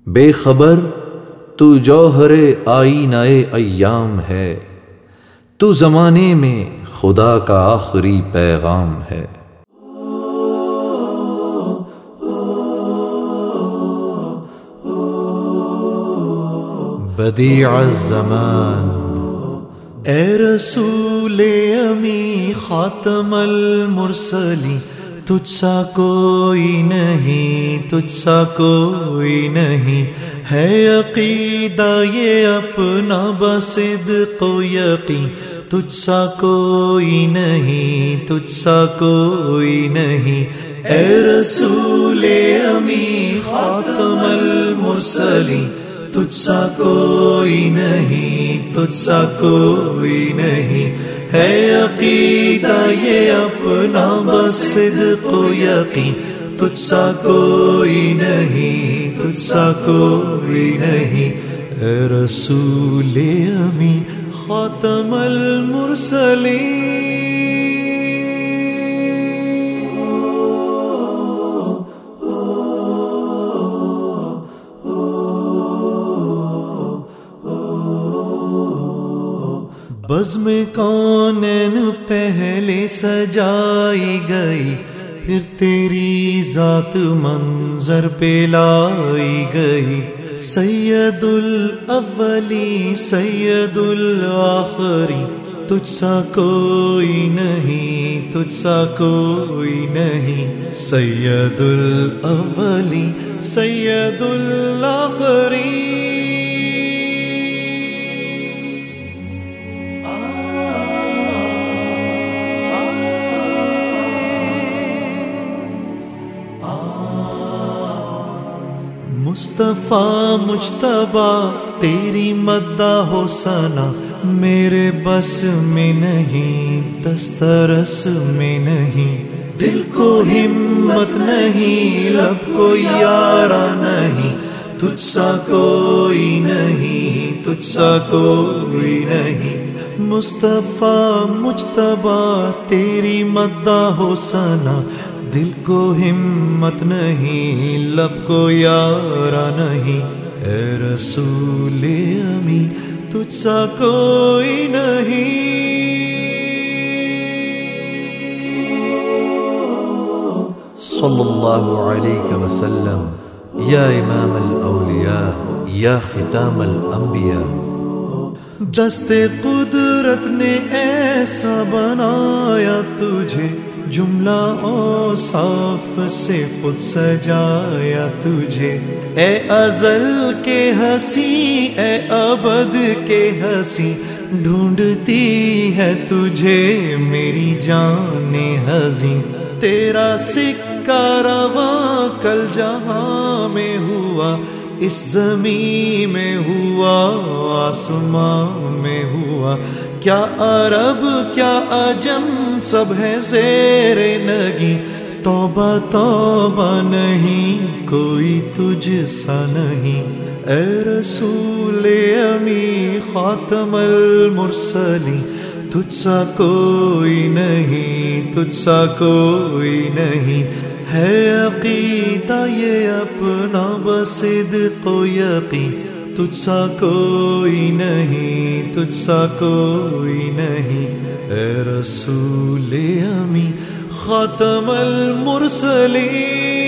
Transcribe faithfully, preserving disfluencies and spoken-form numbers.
بے خبر تو جوہر آئینہ ایام ہے، تو زمانے میں خدا کا آخری پیغام ہے۔ بدیع الزمان، اے رسول امی خاتم المرسلین، تجھ سا کوئی نہیں، تجھ سا کوئی نہیں، ہے عقیدہ یہ اپنا بصدق و یقین، تجھ سا کوئی نہیں، تجھ سا کوئی نہیں، اے رسول امی خاتم المرسلین، تجھ سا کوئی نہیں، تجھ سا کوئی نہیں، ہے عقیدہ یہ اپنا بصدق و یقین، تجھ سا کوئی نہیں، تجھ سا کوئی نہیں، اے رسول امی خاتم المرسلین۔ بزم کونین پہلے سجائی گئی، پھر تیری ذات منظر پہ لائی گئی، سید الاولی سید الآخری، تجھ سا کوئی نہیں، تجھ سا کوئی نہیں، سید الاولی سید الآخری۔ مصطفیٰ مجتبیٰ تیری مدح و ثنا میرے بس میں نہیں، دسترس میں نہیں، دل کو ہمت نہیں، لب کو یارا نہیں، تجھ سا کوئی نہیں، تجھ سا کوئی نہیں، مصطفیٰ مجتبیٰ تیری مدح و ثنا دل کو ہمت نہیں، لب کو یارا نہیں، اے رسول امی تجھ سا کوئی نہیں۔ صلی اللہ علیہ وسلم یا امام الاولیاء یا ختام الانبیاء۔ دست قدرت نے ایسا بنایا تجھے، جملہ اوصاف سے خود سجایا تجھے، اے ازل کے ہنسی اے ابد کے ہنسی، ڈھونڈتی ہے تجھے میری جان ہزیں، تیرا سکہ رواں کل جہاں میں ہوا، اس زمین میں ہوا، آسمان میں ہوا، کیا عرب کیا عجم سب ہے زیر نگی، توبہ توبہ نہیں کوئی تجھ سا نہیں، اے رسول امی خاتم المرسلین، تجھ سا کوئی نہیں، تجھ سا کوئی نہیں، ہے عقیدہ یہ اپنا بصدق و یقین، تجھ سا کوئی نہیں، تجھ سا کوئی نہیں، اے رسول امی خاتم المرسلین۔